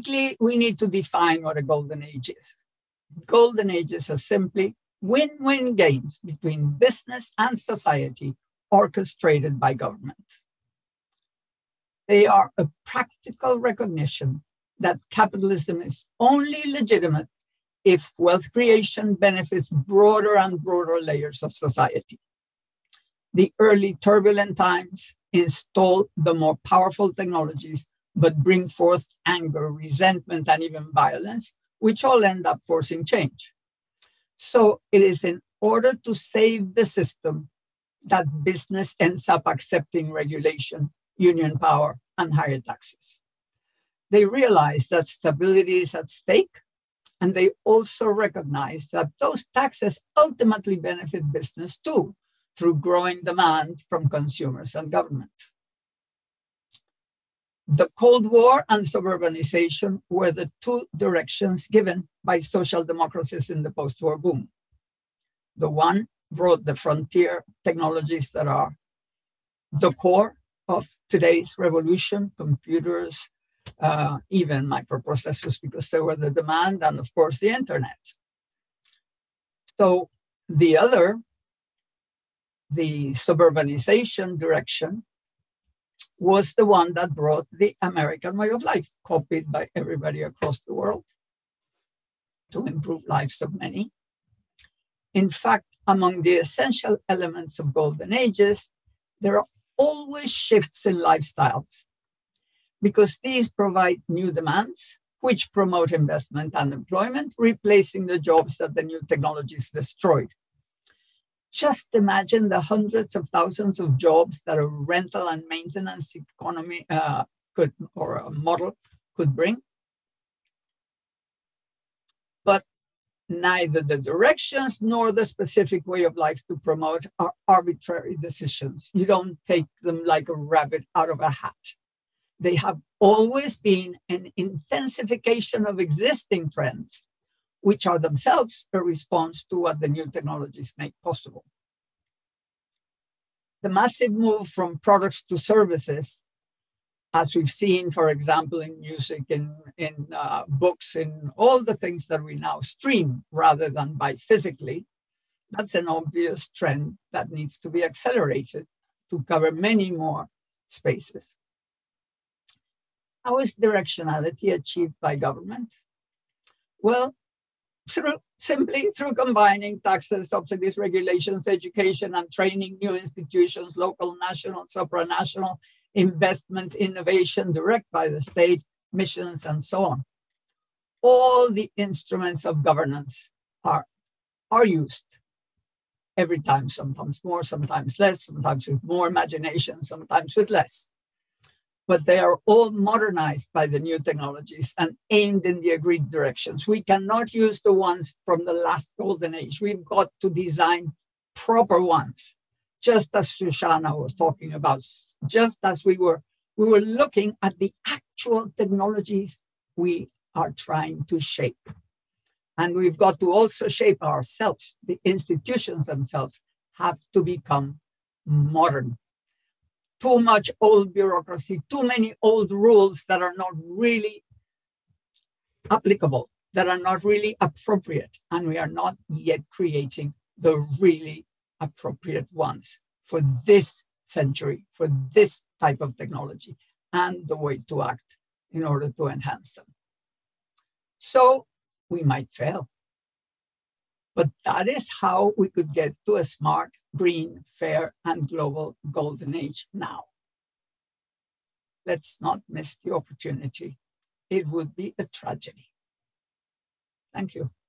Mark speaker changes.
Speaker 1: Basically, we need to define what a golden age is. Golden ages are simply win-win games between business and society orchestrated by government. They are a practical recognition that capitalism is only legitimate if wealth creation benefits broader and broader layers of society. The early turbulent times install the more powerful technologies, but bring forth anger, resentment, and even violence, which all end up forcing change. So it is in order to save the system that business ends up accepting regulation, union power, and higher taxes. They realize that stability is at stake, and they also recognize that those taxes ultimately benefit business too, through growing demand from consumers and government. The Cold War and suburbanization were the two directions given by social democracies in the post-war boom. The one brought the frontier technologies that are the core of today's revolution, computers, even microprocessors, because they were the demand, and of course the internet. So the other, the suburbanization direction, was the one that brought the American way of life, copied by everybody across the world to improve lives of many. In fact, among the essential elements of golden ages, there are always shifts in lifestyles, because these provide new demands, which promote investment and employment, replacing the jobs that the new technologies destroyed. Just imagine the hundreds of thousands of jobs that a rental and maintenance economy or a model could bring. But neither the directions nor the specific way of life to promote are arbitrary decisions. You don't take them like a rabbit out of a hat. They have always been an intensification of existing trends, which are themselves a response to what the new technologies make possible. The massive move from products to services, as we've seen, for example, in music, in books, in all the things that we now stream rather than buy physically, that's an obvious trend that needs to be accelerated to cover many more spaces. How is directionality achieved by government? Well, simply through combining taxes, subsidies, regulations, education, and training, new institutions, local, national, supranational, investment, innovation, direct by the state, missions, and so on. All the instruments of governance are used every time, sometimes more, sometimes less, sometimes with more imagination, sometimes with less. But they are all modernized by the new technologies and aimed in the agreed directions. We cannot use the ones from the last golden age. We've got to design proper ones, just as Shoshana was talking about, just as we were looking at the actual technologies we are trying to shape. And we've got to also shape ourselves. The institutions themselves have to become modern. Too much old bureaucracy, too many old rules that are not really applicable, that are not really appropriate, and we are not yet creating the really appropriate ones for this century, for this type of technology, and the way to act in order to enhance them. So we might fail. But that is how we could get to a smart, green, fair, and global golden age now. Let's not miss the opportunity. It would be a tragedy. Thank you.